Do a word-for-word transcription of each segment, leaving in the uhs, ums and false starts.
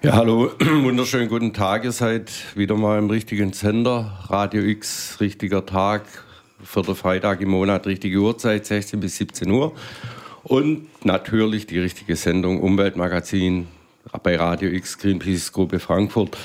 Ja, hallo, wunderschönen guten Tag. Ihr seid wieder mal im richtigen Sender. Radio X, richtiger Tag, vierter Freitag im Monat, richtige Uhrzeit, sechzehn bis siebzehn Uhr. Und natürlich die richtige Sendung Umweltmagazin bei Radio X, Greenpeace-Gruppe Frankfurt.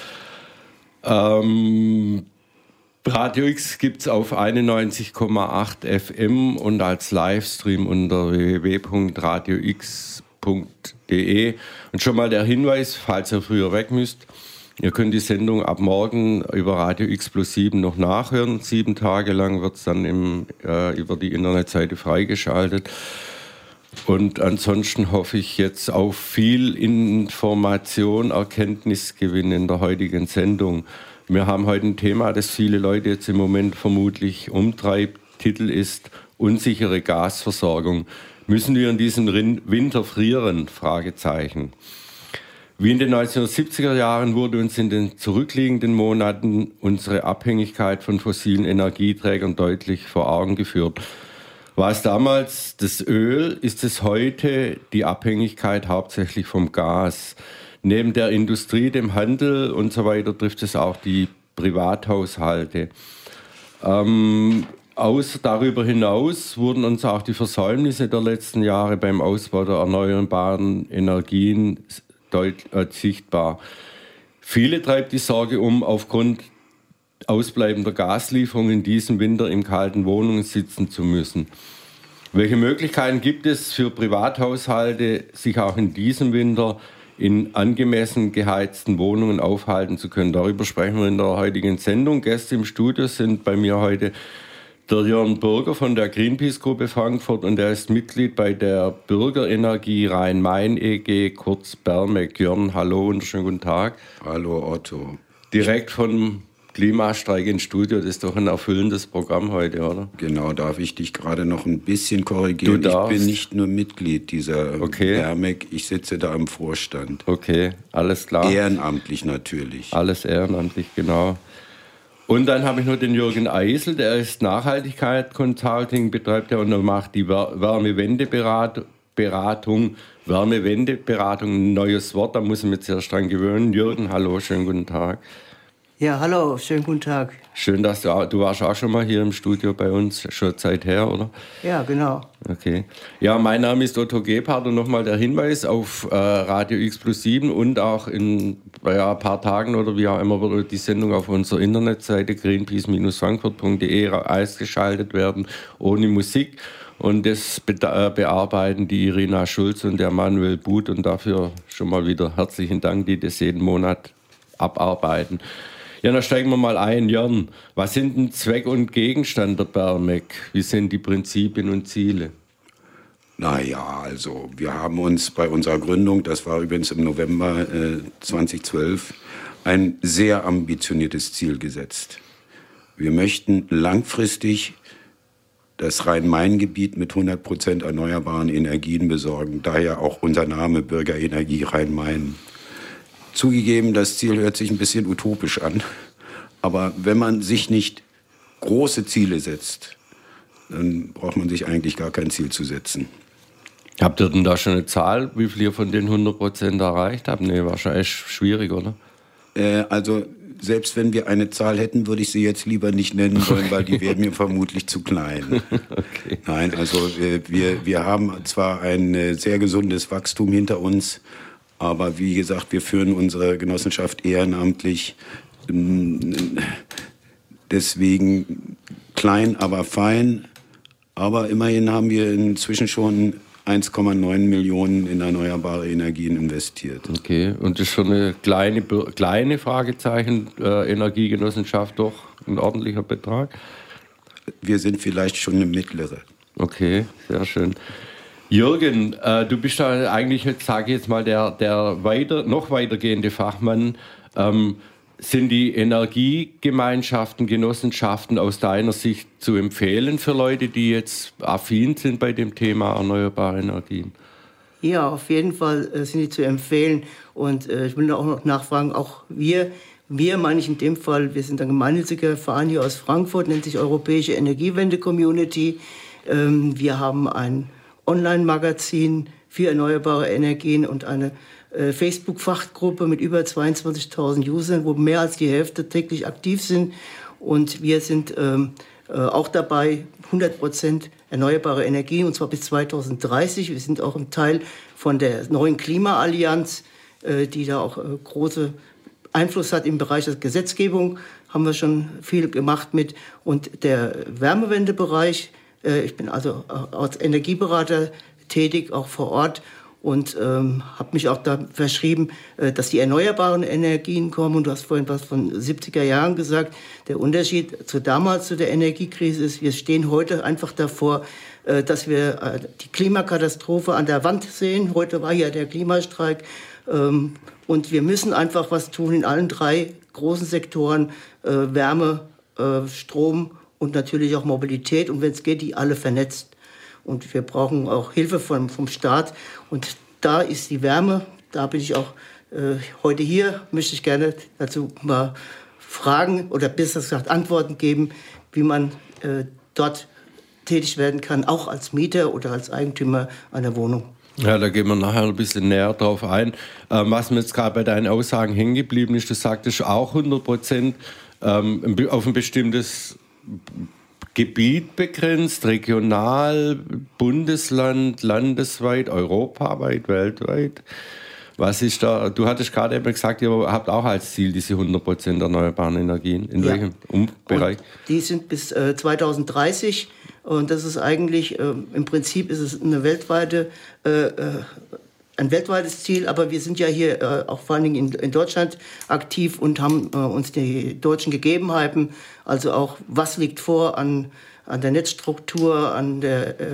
Ähm, Radio X gibt es auf einundneunzig Komma acht F M und als Livestream unter w w w punkt radio x punkt d e. Und schon mal der Hinweis, falls ihr früher weg müsst, ihr könnt die Sendung ab morgen über Radio X plus sieben noch nachhören. Sieben Tage lang wird es dann im, äh, über die Internetseite freigeschaltet. Und ansonsten hoffe ich jetzt auf viel Information, Erkenntnisgewinn in der heutigen Sendung. Wir haben heute ein Thema, das viele Leute jetzt im Moment vermutlich umtreibt. Titel ist unsichere Gasversorgung. Müssen wir in diesem Winter frieren? Fragezeichen. Wie in den neunzehnhundertsiebziger Jahren wurde uns in den zurückliegenden Monaten unsere Abhängigkeit von fossilen Energieträgern deutlich vor Augen geführt. War es damals das Öl, ist es heute die Abhängigkeit hauptsächlich vom Gas. Neben der Industrie, dem Handel und so weiter trifft es auch die Privathaushalte. Ähm, Außer darüber hinaus wurden uns auch die Versäumnisse der letzten Jahre beim Ausbau der erneuerbaren Energien deutlich äh, sichtbar. Viele treibt die Sorge um, aufgrund ausbleibender Gaslieferungen in diesem Winter in kalten Wohnungen sitzen zu müssen. Welche Möglichkeiten gibt es für Privathaushalte, sich auch in diesem Winter in angemessen geheizten Wohnungen aufhalten zu können? Darüber sprechen wir in der heutigen Sendung. Gäste im Studio sind bei mir heute der Jörn Bürger von der Greenpeace-Gruppe Frankfurt und er ist Mitglied bei der Bürgerenergie Rhein-Main E G, kurz Bermec. Jörn, hallo und schönen guten Tag. Hallo Otto. Direkt vom Klimastreik ins Studio, das ist doch ein erfüllendes Programm heute, oder? Genau, darf ich dich gerade noch ein bisschen korrigieren? Du darfst. Ich bin nicht nur Mitglied dieser okay. Bermec, ich sitze da im Vorstand. Okay, alles klar. Ehrenamtlich natürlich. Alles ehrenamtlich, genau. Und dann habe ich noch den Jürgen Eisel, der ist Nachhaltigkeit-Consulting, betreibt er und er macht die Wärmewendeberatung. Wärmewendeberatung, ein neues Wort, da muss ich mich zuerst dran gewöhnen. Jürgen, hallo, schönen guten Tag. Ja, hallo, schönen guten Tag. Schön, dass du, du warst auch schon mal hier im Studio bei uns, schon Zeit her, oder? Ja, genau. Okay. Ja, mein Name ist Otto Gebhardt und nochmal der Hinweis auf äh, Radio X plus sieben und auch in ja, ein paar Tagen oder wie auch immer wird die Sendung auf unserer Internetseite greenpeace Bindestrich frankfurt punkt de ausgeschaltet werden, ohne Musik. Und das be- äh, bearbeiten die Irina Schulz und der Manuel Buth und dafür schon mal wieder herzlichen Dank, die das jeden Monat abarbeiten. Ja, dann steigen wir mal ein. Jörn, was sind denn Zweck und Gegenstand der Bermec? Wie sind die Prinzipien und Ziele? Naja, also wir haben uns bei unserer Gründung, das war übrigens im November äh, zweitausendzwölf, ein sehr ambitioniertes Ziel gesetzt. Wir möchten langfristig das Rhein-Main-Gebiet mit hundert Prozent erneuerbaren Energien besorgen. Daher auch unser Name Bürgerenergie Rhein-Main. Zugegeben, das Ziel hört sich ein bisschen utopisch an. Aber wenn man sich nicht große Ziele setzt, dann braucht man sich eigentlich gar kein Ziel zu setzen. Habt ihr denn da schon eine Zahl, wie viel ihr von den hundert Prozent erreicht habt? Nee, wahrscheinlich schwierig, oder? Äh, also selbst wenn wir eine Zahl hätten, würde ich sie jetzt lieber nicht nennen wollen, weil die wäre mir vermutlich zu klein. Okay. Nein, also wir, wir, wir haben zwar ein äh, sehr gesundes Wachstum hinter uns, aber wie gesagt, wir führen unsere Genossenschaft ehrenamtlich. Deswegen klein, aber fein. Aber immerhin haben wir inzwischen schon eins Komma neun Millionen in erneuerbare Energien investiert. Okay, und das ist schon eine kleine, kleine Fragezeichen, äh, Energiegenossenschaft doch ein ordentlicher Betrag? Wir sind vielleicht schon eine mittlere. Okay, sehr schön. Jürgen, äh, du bist da eigentlich, sage ich jetzt mal, der, der weiter, noch weitergehende Fachmann. Ähm, sind die Energiegemeinschaften, Genossenschaften aus deiner Sicht zu empfehlen für Leute, die jetzt affin sind bei dem Thema erneuerbare Energien? Ja, auf jeden Fall äh, sind die zu empfehlen. Und äh, ich will da auch noch nachfragen, auch wir, wir meine ich in dem Fall, wir sind ein gemeinnütziger Verein hier aus Frankfurt, nennt sich Europäische Energiewende-Community. Ähm, wir haben ein Online-Magazin für erneuerbare Energien und eine äh, Facebook-Fachgruppe mit über zweiundzwanzigtausend Usern, wo mehr als die Hälfte täglich aktiv sind. Und wir sind ähm, äh, auch dabei, hundert Prozent erneuerbare Energien, und zwar bis zweitausenddreißig. Wir sind auch ein Teil von der neuen Klimaallianz, äh, die da auch äh, große Einfluss hat im Bereich der Gesetzgebung. Haben wir schon viel gemacht mit. Und der Wärmewendebereich, äh, ich bin also als Energieberater tätig, auch vor Ort. Und ähm, habe mich auch da verschrieben, äh, dass die erneuerbaren Energien kommen. Und du hast vorhin was von siebziger Jahren gesagt. Der Unterschied zu damals, zu der Energiekrise ist, wir stehen heute einfach davor, äh, dass wir äh, die Klimakatastrophe an der Wand sehen. Heute war ja der Klimastreik. Ähm, und wir müssen einfach was tun in allen drei großen Sektoren. Äh, Wärme, äh, Strom und natürlich auch Mobilität. Und wenn es geht, die alle vernetzt. Und wir brauchen auch Hilfe vom, vom Staat. Und da ist die Wärme, da bin ich auch äh, heute hier, möchte ich gerne dazu mal Fragen oder besser gesagt Antworten geben, wie man äh, dort tätig werden kann, auch als Mieter oder als Eigentümer einer Wohnung. Ja, da gehen wir nachher ein bisschen näher drauf ein. Ähm, was mir jetzt gerade bei deinen Aussagen hängen geblieben ist, du sagtest auch hundert Prozent ähm, auf ein bestimmtes Gebiet begrenzt, regional, Bundesland, landesweit, europaweit, weltweit. Was ist da? Du hattest gerade eben gesagt, ihr habt auch als Ziel diese hundert Prozent erneuerbaren Energien. In ja. welchem um Bereich? Und die sind bis äh, zweitausenddreißig. Und das ist eigentlich, äh, im Prinzip ist es eine weltweite, äh, ein weltweites Ziel. Aber wir sind ja hier äh, auch vor allen Dingen in, in Deutschland aktiv und haben äh, uns die deutschen Gegebenheiten, also auch was liegt vor an, an der Netzstruktur, an der, äh,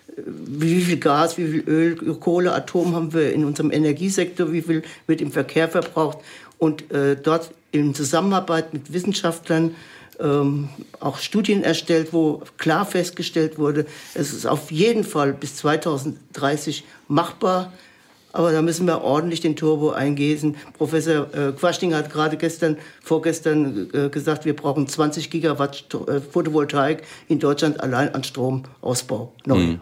wie viel Gas, wie viel Öl, Kohle, Atom haben wir in unserem Energiesektor, wie viel wird im Verkehr verbraucht. Und äh, dort in Zusammenarbeit mit Wissenschaftlern Ähm, auch Studien erstellt, wo klar festgestellt wurde, es ist auf jeden Fall bis zweitausenddreißig machbar, aber da müssen wir ordentlich den Turbo eingießen. Professor äh, Quaschning hat gerade gestern, vorgestern äh, gesagt, wir brauchen zwanzig Gigawatt äh, Photovoltaik in Deutschland allein an Stromausbau. Mhm.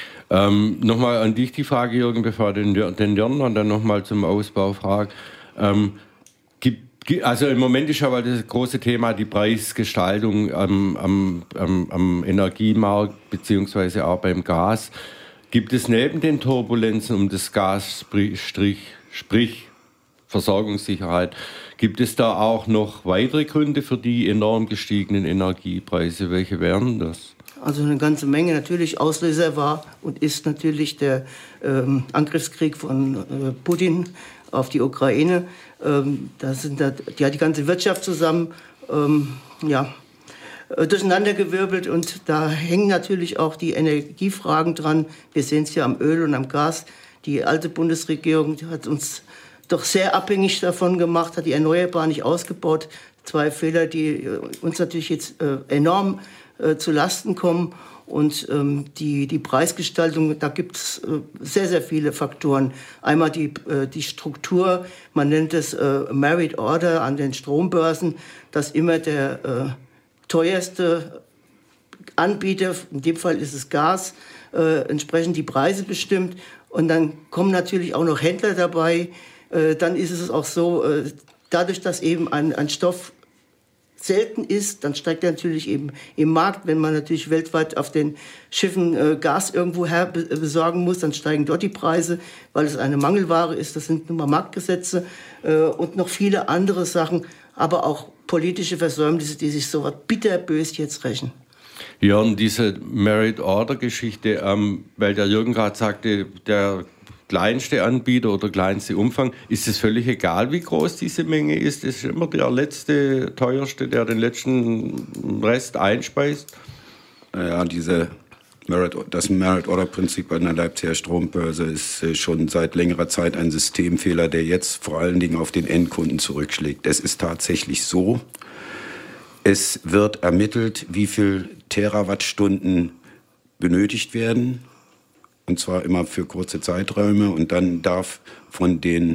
Ähm, nochmal an dich die Frage, Jürgen, bevor den, den Jörn und dann nochmal zum Ausbau frage. Ähm, gibt Also im Moment ist aber das große Thema die Preisgestaltung am, am, am, am Energiemarkt beziehungsweise auch beim Gas. Gibt es neben den Turbulenzen um das Gas, sprich, sprich Versorgungssicherheit, gibt es da auch noch weitere Gründe für die enorm gestiegenen Energiepreise? Welche wären das? Also eine ganze Menge. Natürlich Auslöser war und ist natürlich der ähm, Angriffskrieg von äh, Putin auf die Ukraine. Ähm, da sind da, ja, die ganze Wirtschaft zusammen ähm, ja, äh, durcheinandergewirbelt und da hängen natürlich auch die Energiefragen dran. Wir sehen es ja am Öl und am Gas. Die alte Bundesregierung hat uns doch sehr abhängig davon gemacht, hat die Erneuerbaren nicht ausgebaut. Zwei Fehler, die uns natürlich jetzt äh, enorm äh, zu Lasten kommen. Und ähm, die, die Preisgestaltung, da gibt es äh, sehr, sehr viele Faktoren. Einmal die, äh, die Struktur, man nennt es äh, Merit Order an den Strombörsen, dass immer der äh, teuerste Anbieter, in dem Fall ist es Gas, äh, entsprechend die Preise bestimmt. Und dann kommen natürlich auch noch Händler dabei. Äh, dann ist es auch so, äh, dadurch, dass eben ein, ein Stoff selten ist, dann steigt er natürlich eben im Markt. Wenn man natürlich weltweit auf den Schiffen äh, Gas irgendwo her be- besorgen muss, dann steigen dort die Preise, weil es eine Mangelware ist. Das sind nun mal Marktgesetze äh, und noch viele andere Sachen, aber auch politische Versäumnisse, die sich so bitterbös jetzt rächen. Jörn, diese Merit-Order-Geschichte, ähm, weil der Jürgen gerade sagte, der kleinste Anbieter oder kleinste Umfang, ist es völlig egal, wie groß diese Menge ist? Es ist immer der letzte, teuerste, der den letzten Rest einspeist? Ja, diese Merit, das Merit-Order-Prinzip an der Leipziger Strombörse ist schon seit längerer Zeit ein Systemfehler, der jetzt vor allen Dingen auf den Endkunden zurückschlägt. Es ist tatsächlich so, es wird ermittelt, wie viel Terawattstunden benötigt werden. Und zwar immer für kurze Zeiträume. Und dann darf von den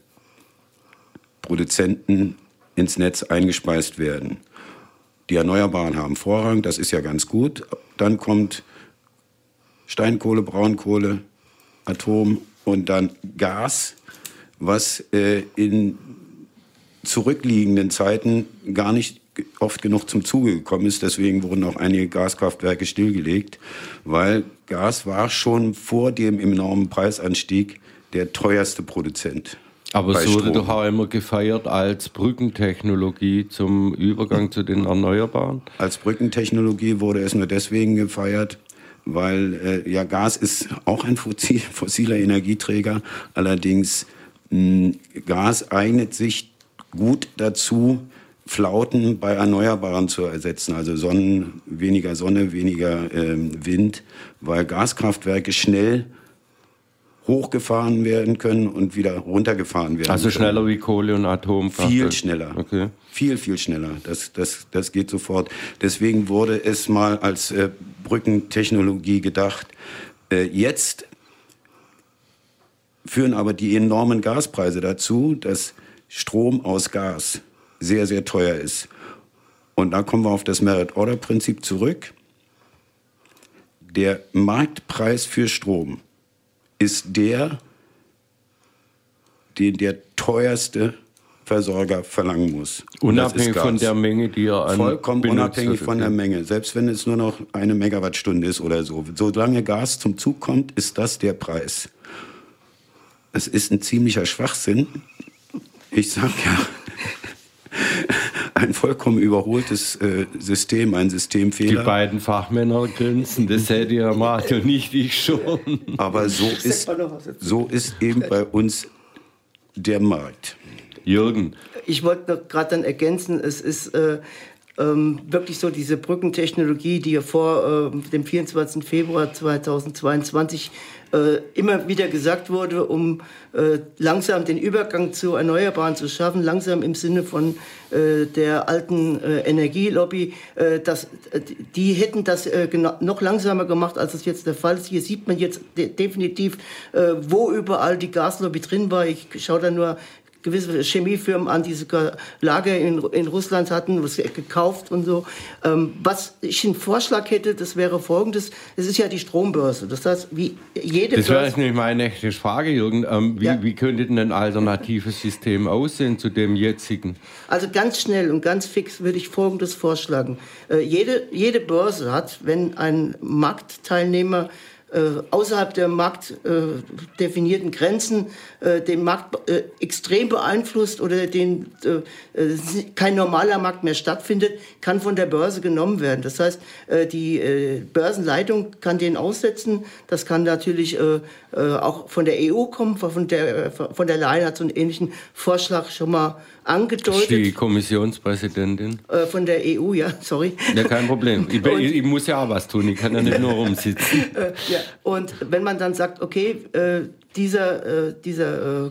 Produzenten ins Netz eingespeist werden. Die Erneuerbaren haben Vorrang, das ist ja ganz gut. Dann kommt Steinkohle, Braunkohle, Atom und dann Gas. was äh, in zurückliegenden Zeiten gar nicht oft genug zum Zuge gekommen ist. Deswegen wurden auch einige Gaskraftwerke stillgelegt, weil Gas war schon vor dem enormen Preisanstieg der teuerste Produzent. Aber es wurde doch auch immer gefeiert als Brückentechnologie zum Übergang zu den Erneuerbaren? Als Brückentechnologie wurde es nur deswegen gefeiert, weil äh, ja, Gas ist auch ein fossil, fossiler Energieträger. Allerdings mh, Gas eignet sich gut dazu, Flauten bei Erneuerbaren zu ersetzen, also Sonnen, weniger Sonne, weniger ähm, Wind, weil Gaskraftwerke schnell hochgefahren werden können und wieder runtergefahren werden Also können. schneller wie Kohle und Atomkraft? Viel schneller. Okay. Viel, viel schneller. Das, das, das geht sofort. Deswegen wurde es mal als äh, Brückentechnologie gedacht. Äh, jetzt führen aber die enormen Gaspreise dazu, dass Strom aus Gas sehr, sehr teuer ist. Und da kommen wir auf das Merit-Order-Prinzip zurück. Der Marktpreis für Strom ist der, den der teuerste Versorger verlangen muss. Unabhängig von der Menge, die er an Vollkommen unabhängig von der Menge. Selbst wenn es nur noch eine Megawattstunde ist oder so. Solange Gas zum Zug kommt, ist das der Preis. Es ist ein ziemlicher Schwachsinn. Ich sag ja, ein vollkommen überholtes äh, System, ein Systemfehler. Die beiden Fachmänner grinsen, das seht ihr am Radio nicht, ich schon. Aber so ist, so ist eben bei uns der Markt. Jürgen. Ich wollte gerade dann ergänzen, es ist äh, ähm, wirklich so diese Brückentechnologie, die ja vor äh, dem vierundzwanzigsten Februar zweitausendzweiundzwanzig äh, immer wieder gesagt wurde, um äh, langsam den Übergang zu Erneuerbaren zu schaffen, langsam im Sinne von äh, der alten äh, Energielobby, äh, dass, äh, die hätten das äh, noch langsamer gemacht, als es jetzt der Fall ist. Hier sieht man jetzt de- definitiv, äh, wo überall die Gaslobby drin war. Ich schaue da nur gewisse Chemiefirmen an, die sogar Lager in, in Russland hatten, was gekauft und so. Ähm, was ich einen Vorschlag hätte, das wäre folgendes: Es ist ja die Strombörse. Das heißt, wie jede Das wäre Börse. jetzt nämlich meine nächste Frage, Jürgen. Ähm, wie, Ja. wie könnte denn ein alternatives System aussehen zu dem jetzigen? Also ganz schnell und ganz fix würde ich Folgendes vorschlagen. Äh, jede, jede Börse hat, wenn ein Marktteilnehmer äh, außerhalb der marktdefinierten äh, Grenzen äh, den Markt äh, extrem beeinflusst oder den, äh, äh, kein normaler Markt mehr stattfindet, kann von der Börse genommen werden. Das heißt, äh, die äh, Börsenleitung kann den aussetzen. Das kann natürlich äh, äh, auch von der E U kommen. Von der, von der Leyen hat so einen ähnlichen Vorschlag schon mal angedeutet. Die Kommissionspräsidentin. Äh, von der E U, ja, sorry. Ja, kein Problem. Ich, ich, ich muss ja auch was tun, ich kann ja nicht nur rumsitzen. äh, ja. Und wenn man dann sagt, okay, äh, dieser, äh, dieser äh,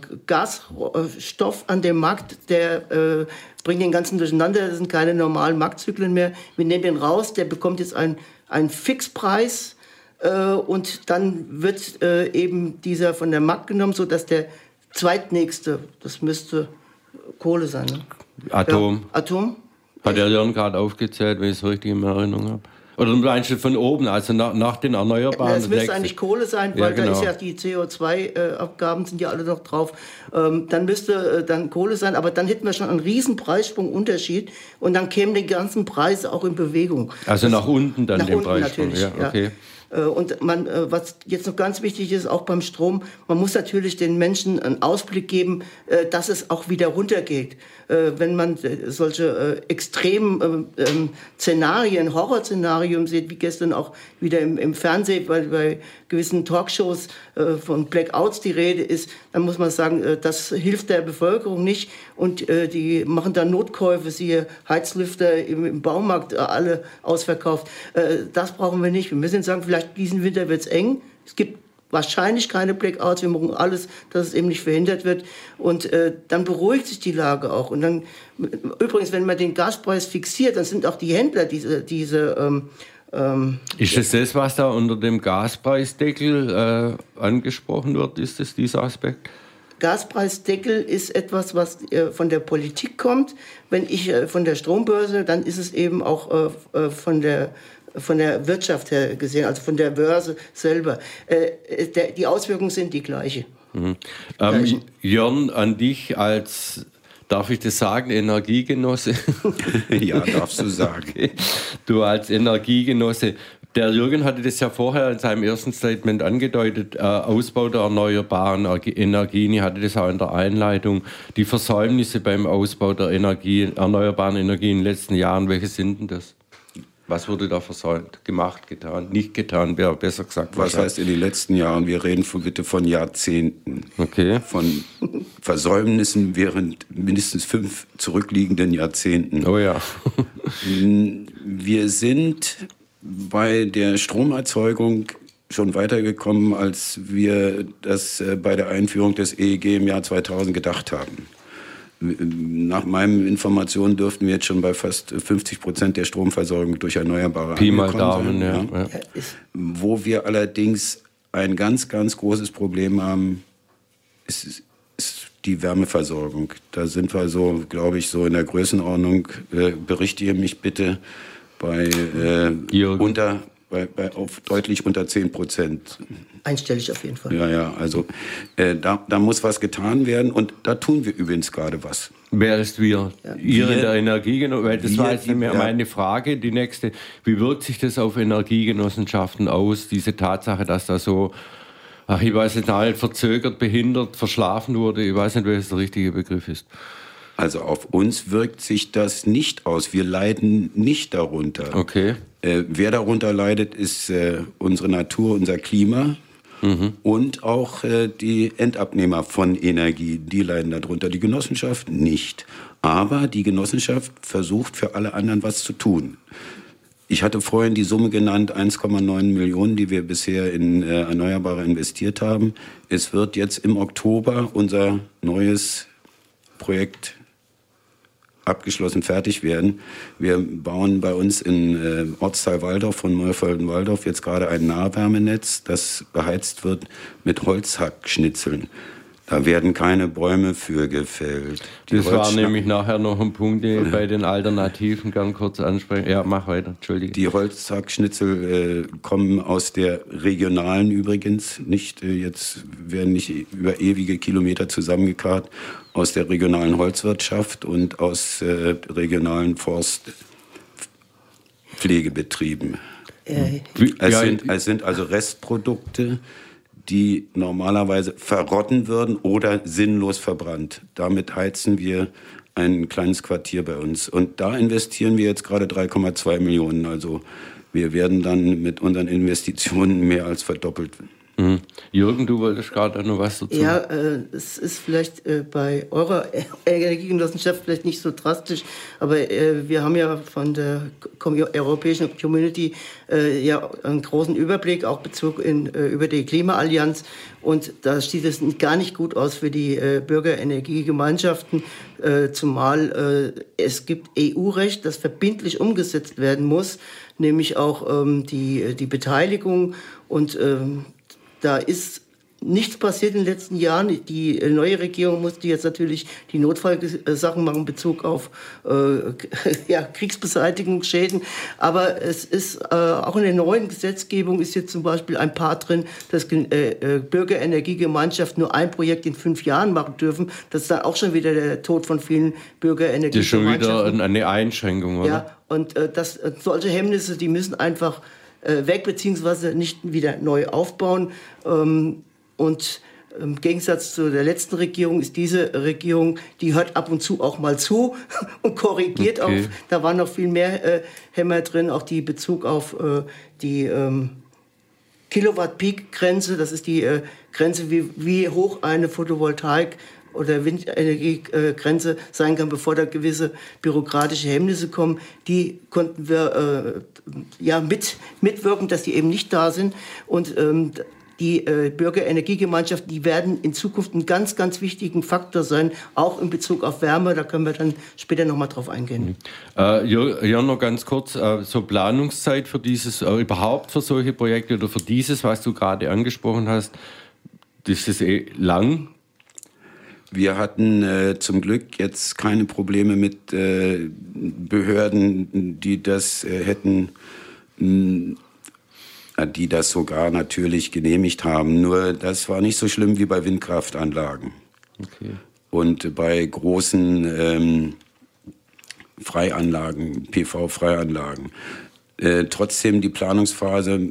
Gasstoff an dem Markt, der äh, bringt den ganzen durcheinander, das sind keine normalen Marktzyklen mehr, wir nehmen den raus, der bekommt jetzt einen, einen Fixpreis äh, und dann wird äh, eben dieser von der Markt genommen, sodass der zweitnächste, das müsste Kohle sein, ne? Atom. Ja, Atom. Hat der Jörn gerade aufgezählt, wenn ich es richtig in Erinnerung habe. Oder meinst du von oben, also nach, nach den Erneuerbaren? Es müsste eigentlich Kohle sein, weil Ja, genau. da ist ja die C O zwei Abgaben sind ja alle noch drauf. Ähm, dann müsste äh, dann Kohle sein, aber dann hätten wir schon einen riesen Preissprungunterschied und dann kämen die ganzen Preise auch in Bewegung. Also das, nach unten dann nach den unten Preissprung. natürlich, Ja, okay. ja. Und man, was jetzt noch ganz wichtig ist, auch beim Strom, man muss natürlich den Menschen einen Ausblick geben, dass es auch wieder runtergeht. Wenn man solche extremen Szenarien, Horrorszenarien sieht, wie gestern auch wieder im, im Fernsehen, bei, bei gewissen Talkshows von Blackouts die Rede ist, dann muss man sagen, das hilft der Bevölkerung nicht. Und die machen dann Notkäufe, siehe Heizlüfter im, im Baumarkt, alle ausverkauft. Das brauchen wir nicht. Wir müssen sagen, vielleicht diesen Winter wird es eng. Es gibt wahrscheinlich keine Blackouts. Wir machen alles, dass es eben nicht verhindert wird. Und äh, dann beruhigt sich die Lage auch. Und dann, übrigens, wenn man den Gaspreis fixiert, dann sind auch die Händler diese, diese ähm, ähm, Ist es das, was da unter dem Gaspreisdeckel äh, angesprochen wird? Ist das dieser Aspekt? Gaspreisdeckel ist etwas, was äh, von der Politik kommt. Wenn ich äh, von der Strombörse, dann ist es eben auch äh, von der von der Wirtschaft her gesehen, also von der Börse selber. Äh, der, die Auswirkungen sind die gleiche. Mhm. Ähm, Jörn, an dich als, darf ich das sagen, Energiegenosse? Ja, darfst du sagen. Okay. Du als Energiegenosse. Der Jürgen hatte das ja vorher in seinem ersten Statement angedeutet, äh, Ausbau der erneuerbaren Energien, ich hatte das auch in der Einleitung. Die Versäumnisse beim Ausbau der Energie, erneuerbaren Energien in den letzten Jahren, welche sind denn das? Was wurde da versäumt, gemacht, getan, nicht getan, wäre besser gesagt? Was heißt in den letzten Jahren? Wir reden von, bitte von Jahrzehnten. Okay. Von Versäumnissen während mindestens fünf zurückliegenden Jahrzehnten. Oh ja. Wir sind bei der Stromerzeugung schon weitergekommen, als wir das bei der Einführung des E E G im Jahr zweitausend gedacht haben. Nach meinen Informationen dürften wir jetzt schon bei fast fünfzig Prozent der Stromversorgung durch Erneuerbare Pi mal Daumen, ja. Ja. Ja. Wo wir allerdings ein ganz, ganz großes Problem haben, ist, ist die Wärmeversorgung. Da sind wir so, glaube ich, so in der Größenordnung, äh, berichtige mich bitte, bei, äh, unter, bei, bei auf deutlich unter zehn Prozent. Einstellig auf jeden Fall. Ja, ja, also äh, da, da muss was getan werden und da tun wir übrigens gerade was. Wer ist wir? Ja. Ihr in der Energiegenossenschaft? Weil das wir, war jetzt ja meine Frage, die nächste. Wie wirkt sich das auf Energiegenossenschaften aus, diese Tatsache, dass da so, ach, ich weiß nicht, nicht verzögert, behindert, verschlafen wurde? Ich weiß nicht, welches der richtige Begriff ist. Also auf uns wirkt sich das nicht aus. Wir leiden nicht darunter. Okay. Äh, wer darunter leidet, ist äh, unsere Natur, unser Klima. Mhm. Und auch äh, die Endabnehmer von Energie, die leiden darunter. Die Genossenschaft nicht. Aber die Genossenschaft versucht für alle anderen was zu tun. Ich hatte vorhin die Summe genannt, eins Komma neun Millionen, die wir bisher in äh, Erneuerbare investiert haben. Es wird jetzt im Oktober unser neues Projekt abgeschlossen fertig werden. Wir bauen bei uns in äh, Ortsteil Walldorf von Neufelden-Walldorf jetzt gerade ein Nahwärmenetz, das beheizt wird mit Holzhackschnitzeln. Da werden keine Bäume für gefällt. Die das war Holzschna- nämlich nachher noch ein Punkt, den ich bei den Alternativen gern kurz ansprechen. Ja, mach weiter, entschuldige. Die Holzhackschnitzel äh, kommen aus der regionalen übrigens, nicht äh, jetzt werden nicht über ewige Kilometer zusammengekarrt, aus der regionalen Holzwirtschaft und aus äh, regionalen Forstpflegebetrieben. Äh, es, sind, es sind also Restprodukte, die normalerweise verrotten würden oder sinnlos verbrannt. Damit heizen wir ein kleines Quartier bei uns. Und da investieren wir jetzt gerade drei Komma zwei Millionen. Also wir werden dann mit unseren Investitionen mehr als verdoppelt. Mhm. Jürgen, du wolltest gerade noch was dazu. Ja, äh, es ist vielleicht äh, bei eurer Energiegenossenschaft vielleicht nicht so drastisch, aber äh, wir haben ja von der Com- europäischen Community äh, ja einen großen Überblick, auch Bezug in, äh, über die Klimaallianz. Und da sieht es gar nicht gut aus für die äh, Bürgerenergiegemeinschaften, äh, zumal äh, es gibt E U-Recht, das verbindlich umgesetzt werden muss, nämlich auch ähm, die, die Beteiligung und ähm, da ist nichts passiert in den letzten Jahren. Die neue Regierung musste jetzt natürlich die Notfallsachen machen in Bezug auf äh, ja, Kriegsbeseitigungsschäden. Aber es ist äh, auch in der neuen Gesetzgebung ist jetzt zum Beispiel ein Part drin, dass äh, Bürgerenergiegemeinschaften nur ein Projekt in fünf Jahren machen dürfen. Das ist dann auch schon wieder der Tod von vielen Bürgerenergiegemeinschaften. Das ist schon wieder eine Einschränkung, oder? Ja, und äh, das, solche Hemmnisse, die müssen einfach weg, beziehungsweise nicht wieder neu aufbauen. Und im Gegensatz zu der letzten Regierung ist diese Regierung, die hört ab und zu auch mal zu und korrigiert okay. auch. Da waren noch viel mehr Hämmer drin, auch die Bezug auf die Kilowatt-Peak-Grenze. Das ist die Grenze, wie, wie hoch eine Photovoltaik oder Windenergiegrenze sein kann, bevor da gewisse bürokratische Hemmnisse kommen, die konnten wir äh, ja mit, mitwirken, dass die eben nicht da sind. Und ähm, die äh, Bürgerenergiegemeinschaften, die werden in Zukunft einen ganz, ganz wichtigen Faktor sein, auch in Bezug auf Wärme. Da können wir dann später noch mal drauf eingehen. Mhm. Äh, ja, noch ganz kurz, äh, so Planungszeit für dieses, äh, überhaupt für solche Projekte oder für dieses, was du gerade angesprochen hast, das ist eh lang. Wir hatten äh, zum Glück jetzt keine Probleme mit äh, Behörden, die das äh, hätten mh, die das sogar natürlich genehmigt haben. Nur das war nicht so schlimm wie bei Windkraftanlagen. Okay. Und bei großen ähm, Freianlagen, P V-Freianlagen. Äh, trotzdem die Planungsphase,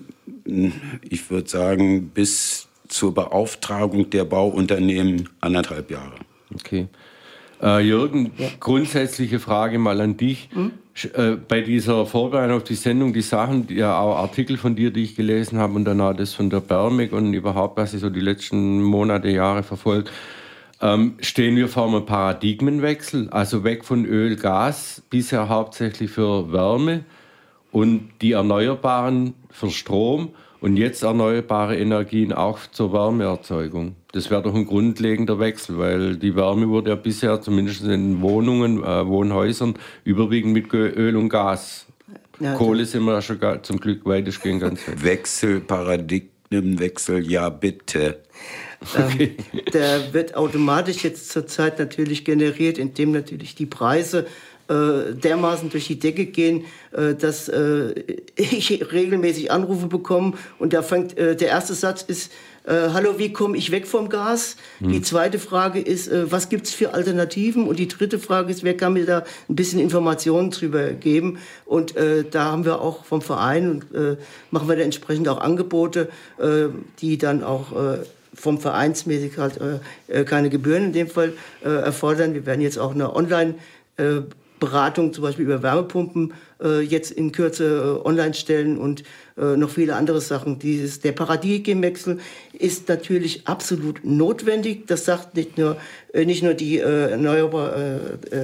ich würde sagen, bis zur Beauftragung der Bauunternehmen anderthalb Jahre. Okay. Äh, Jürgen, ja. grundsätzliche Frage mal an dich. Hm? Äh, bei dieser Vorbereitung auf die Sendung, die Sachen, die, ja auch Artikel von dir, die ich gelesen habe und danach das von der Bermig und überhaupt, was ich so die letzten Monate, Jahre verfolgt, ähm, stehen wir vor einem Paradigmenwechsel, also weg von Öl, Gas, bisher hauptsächlich für Wärme und die Erneuerbaren für Strom und jetzt erneuerbare Energien auch zur Wärmeerzeugung. Das wäre doch ein grundlegender Wechsel, weil die Wärme wurde ja bisher zumindest in Wohnungen, äh, Wohnhäusern überwiegend mit Öl und Gas. Ja, Kohle sind wir ja schon gar, zum Glück weitestgehend ganz weit. Wechsel, Paradigmenwechsel, ja bitte. Okay. Ähm, der wird automatisch jetzt zurzeit natürlich generiert, indem natürlich die Preise äh, dermaßen durch die Decke gehen, äh, dass äh, ich regelmäßig Anrufe bekomme und da fängt äh, der erste Satz ist: äh, Hallo, wie komme ich weg vom Gas? Hm. Die zweite Frage ist, äh, was gibt es für Alternativen? Und die dritte Frage ist, wer kann mir da ein bisschen Informationen drüber geben? Und äh, da haben wir auch vom Verein und äh, machen wir da entsprechend auch Angebote, äh, die dann auch äh, vom Vereinsmäßig halt äh, keine Gebühren in dem Fall äh, erfordern. Wir werden jetzt auch eine Online-Beratung äh, zum Beispiel über Wärmepumpen äh, jetzt in Kürze äh, online stellen und äh, noch viele andere Sachen. Dieses, der Paradigmenwechsel ist natürlich absolut notwendig. Das sagt nicht nur, äh, nicht nur die äh, erneuerbaren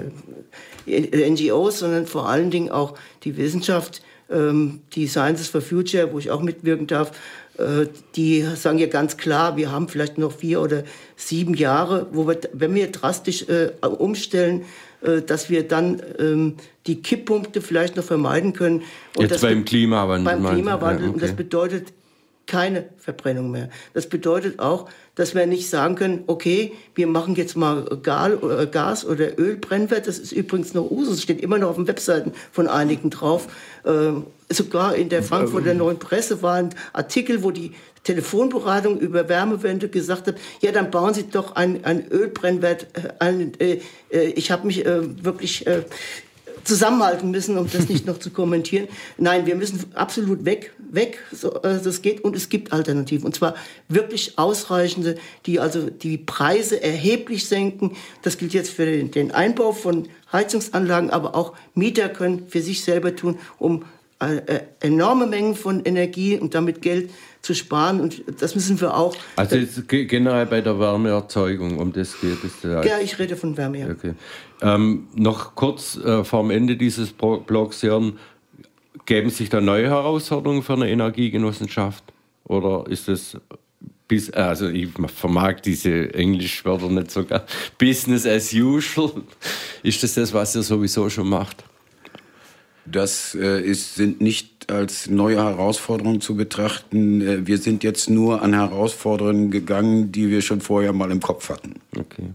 äh, äh, N G Os, sondern vor allen Dingen auch die Wissenschaft, äh, die Sciences for Future, wo ich auch mitwirken darf. Die sagen ja ganz klar, wir haben vielleicht noch vier oder sieben Jahre, wo wir, wenn wir drastisch äh, umstellen, äh, dass wir dann ähm, die Kipppunkte vielleicht noch vermeiden können. Und Jetzt das beim Klimawandel. Beim Klimawandel. Ja, okay. Und das bedeutet keine Verbrennung mehr. Das bedeutet auch, dass wir nicht sagen können, okay, wir machen jetzt mal Gas- oder Ölbrennwert. Das ist übrigens noch Usus, steht immer noch auf den Webseiten von einigen drauf. Äh, sogar in der Frankfurter Neuen Presse war ein Artikel, wo die Telefonberatung über Wärmewende gesagt hat, ja, dann bauen Sie doch ein, ein Ölbrennwert ein. Äh, äh, ich habe mich äh, wirklich äh, zusammenhalten müssen, um das nicht noch zu kommentieren. Nein, wir müssen absolut weg, weg, so, äh, das geht, und es gibt Alternativen. Und zwar wirklich ausreichende, die also die Preise erheblich senken. Das gilt jetzt für den, den Einbau von Heizungsanlagen, aber auch Mieter können für sich selber tun, um äh, enorme Mengen von Energie und damit Geld zu sparen, und das müssen wir auch. Also jetzt generell bei der Wärmeerzeugung, um das geht es da. Ja, ich rede von Wärme, ja. Okay. Ähm, noch kurz äh, vorm Ende dieses Blogs, Jörn, geben sich da neue Herausforderungen für eine Energiegenossenschaft? Oder ist es bis, also ich vermag diese Englischwörter nicht sogar, Business as usual? Ist das das, was ihr sowieso schon macht? Das äh, ist, sind nicht als neue Herausforderungen zu betrachten. Äh, wir sind jetzt nur an Herausforderungen gegangen, die wir schon vorher mal im Kopf hatten. Okay.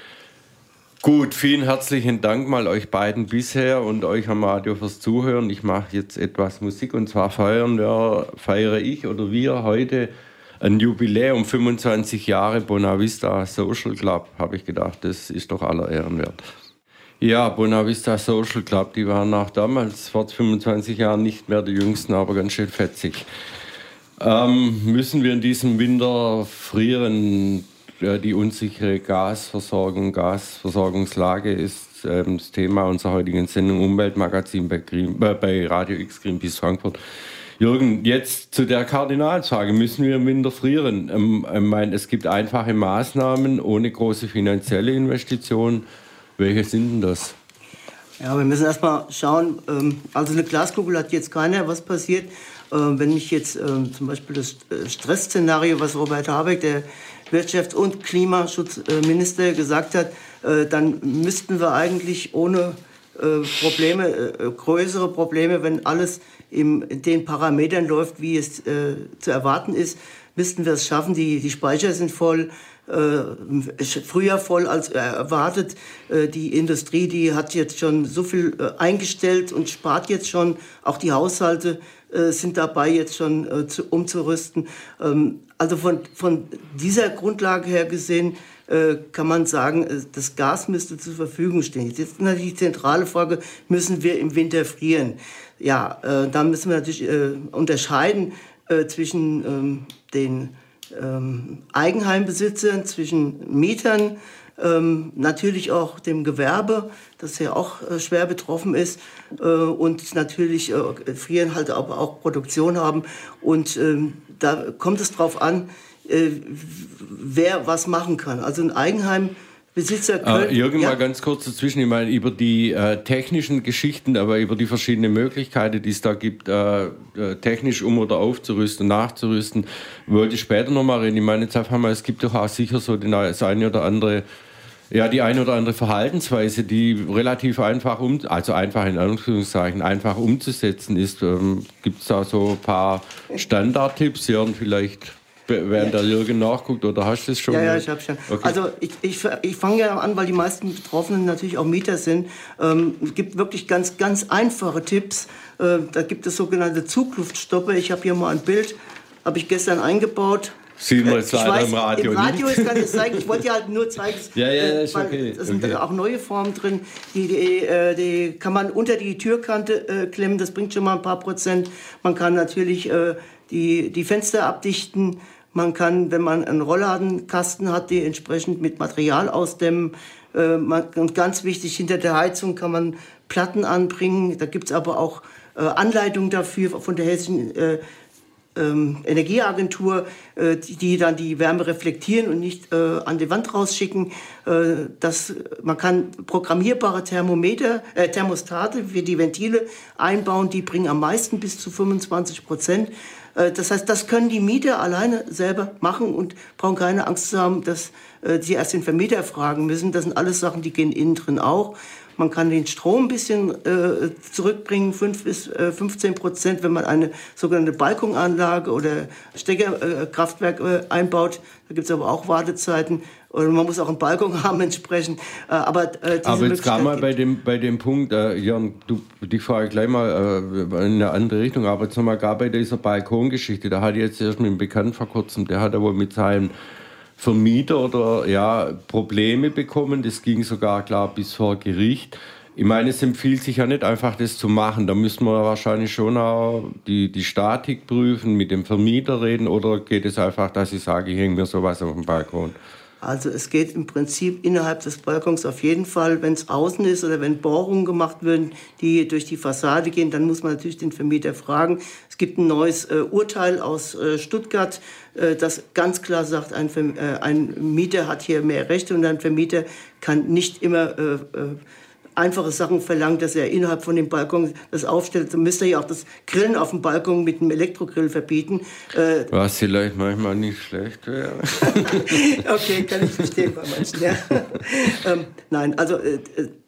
Gut, vielen herzlichen Dank mal euch beiden bisher und euch am Radio fürs Zuhören. Ich mache jetzt etwas Musik, und zwar feiern wir, feiere ich oder wir heute ein Jubiläum, fünfundzwanzig Jahre Bonavista Social Club, habe ich gedacht, das ist doch aller Ehren wert. Ja, Bonavista Social Club, die waren auch damals vor fünfundzwanzig Jahren nicht mehr die jüngsten, aber ganz schön fetzig. Ähm, müssen wir in diesem Winter frieren? Ja, die unsichere Gasversorgung, Gasversorgungslage ist äh, das Thema unserer heutigen Sendung Umweltmagazin bei, Green, äh, bei Radio X Greenpeace Frankfurt. Jürgen, jetzt zu der Kardinalsfrage, müssen wir im Winter frieren? Ähm, ich meine, es gibt einfache Maßnahmen ohne große finanzielle Investitionen. Welche sind denn das? Ja, wir müssen erst mal schauen, also eine Glaskugel hat jetzt keiner, was passiert. Wenn ich jetzt zum Beispiel das Stressszenario, was Robert Habeck, der Wirtschafts- und Klimaschutzminister, gesagt hat, dann müssten wir eigentlich ohne Probleme, größere Probleme, wenn alles in den Parametern läuft, wie es zu erwarten ist, müssten wir es schaffen. Die, die Speicher sind voll, äh, früher voll als erwartet. Äh, die Industrie, die hat jetzt schon so viel äh, eingestellt und spart jetzt schon. Auch die Haushalte äh, sind dabei, jetzt schon äh, zu, umzurüsten. Ähm, also von, von dieser Grundlage her gesehen, kann man sagen, das Gas müsste zur Verfügung stehen. Jetzt ist natürlich die zentrale Frage, müssen wir im Winter frieren? Ja, äh, da müssen wir natürlich äh, unterscheiden äh, zwischen ähm, den ähm, Eigenheimbesitzern, zwischen Mietern, ähm, natürlich auch dem Gewerbe, das ja auch äh, schwer betroffen ist, äh, und natürlich äh, frieren halt aber auch Produktion haben. Und ähm, da kommt es drauf an, wer was machen kann. Also ein Eigenheimbesitzer könnte... Äh, Jürgen, ja? mal ganz kurz dazwischen. Ich meine, über die äh, technischen Geschichten, aber über die verschiedenen Möglichkeiten, die es da gibt, äh, äh, technisch um- oder aufzurüsten, nachzurüsten, wollte ich später noch mal reden. Ich meine, jetzt einfach mal, es gibt doch auch sicher so den, das eine oder andere, ja, die eine oder andere Verhaltensweise, die relativ einfach, um, also einfach in Anführungszeichen, einfach umzusetzen ist. Ähm, gibt es da so ein paar Standardtipps, Jörn, vielleicht... Während der Jürgen nachguckt, oder hast du es schon? Ja, ja, ich habe schon. Okay. Also ich, ich, ich fange ja an, weil die meisten Betroffenen natürlich auch Mieter sind. Ähm, es gibt wirklich ganz, ganz einfache Tipps. Äh, da gibt es sogenannte Zugluftstopper. Ich habe hier mal ein Bild, habe ich gestern eingebaut. Sieht man jetzt leider im Radio Im Radio nicht. ist kann ich zeigen. Ich wollte ja halt nur zeigen, ja, ja, ist weil okay. da sind okay. auch neue Formen drin. Die, die, die kann man unter die Türkante äh, klemmen. Das bringt schon mal ein paar Prozent. Man kann natürlich äh, die, die Fenster abdichten. Man kann, wenn man einen Rollladenkasten hat, die entsprechend mit Material ausdämmen. Äh, man, und ganz wichtig, hinter der Heizung kann man Platten anbringen. Da gibt es aber auch äh, Anleitungen dafür von der Hessischen äh, ähm, Energieagentur, äh, die, die dann die Wärme reflektieren und nicht äh, an die Wand rausschicken. Äh, das, man kann programmierbare Thermometer, äh, Thermostate für die Ventile einbauen. Die bringen am meisten bis zu fünfundzwanzig Prozent. Das heißt, das können die Mieter alleine selber machen und brauchen keine Angst zu haben, dass äh, sie erst den Vermieter fragen müssen. Das sind alles Sachen, die gehen innen drin auch. Man kann den Strom ein bisschen äh, zurückbringen, fünf bis fünfzehn Prozent, wenn man eine sogenannte Balkonanlage oder Steckerkraftwerk äh, einbaut. Da gibt es aber auch Wartezeiten. Oder man muss auch einen Balkon haben entsprechend. Äh, aber äh, diese aber jetzt gerade mal bei gibt. dem, bei dem Punkt, äh, Jörn, du, die frage ich gleich mal äh, in eine andere Richtung, aber jetzt nochmal gar bei dieser Balkongeschichte, da hatte ich jetzt erst mit einem Bekannten vor kurzem, der hat ja wohl mit seinem Vermieter oder ja, Probleme bekommen. Das ging sogar klar bis vor Gericht. Ich meine, es empfiehlt sich ja nicht einfach, das zu machen. Da müssen wir wahrscheinlich schon auch die, die Statik prüfen, mit dem Vermieter reden, oder geht es einfach, dass ich sage, ich hänge mir sowas auf den Balkon? Also es geht im Prinzip innerhalb des Balkons auf jeden Fall, wenn es außen ist oder wenn Bohrungen gemacht werden, die durch die Fassade gehen, dann muss man natürlich den Vermieter fragen. Es gibt ein neues äh, Urteil aus äh, Stuttgart, äh, das ganz klar sagt, ein, äh, ein Mieter hat hier mehr Rechte und ein Vermieter kann nicht immer äh, äh, einfache Sachen verlangt, dass er innerhalb von dem Balkon das aufstellt. Dann müsste er ja auch das Grillen auf dem Balkon mit einem Elektrogrill verbieten. Äh, Was vielleicht manchmal nicht schlecht wäre. Okay, kann ich verstehen bei manchen. Ja. ähm, nein, also äh,